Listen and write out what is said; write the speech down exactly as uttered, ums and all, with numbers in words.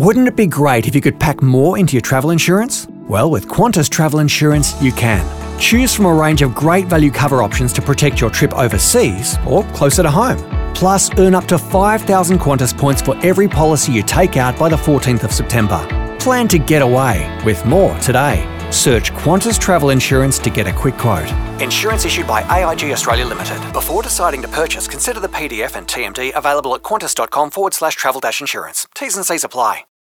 Wouldn't it be great if you could pack more into your travel insurance? Well, with Qantas Travel Insurance, you can. Choose from a range of great value cover options to protect your trip overseas or closer to home. Plus, earn up to five thousand Qantas points for every policy you take out by the fourteenth of September. Plan to get away with more today. Search Qantas Travel Insurance to get a quick quote. Insurance issued by A I G Australia Limited. Before deciding to purchase, consider the P D F and T M D available at qantas.com forward slash travel dash insurance. T's and C's apply.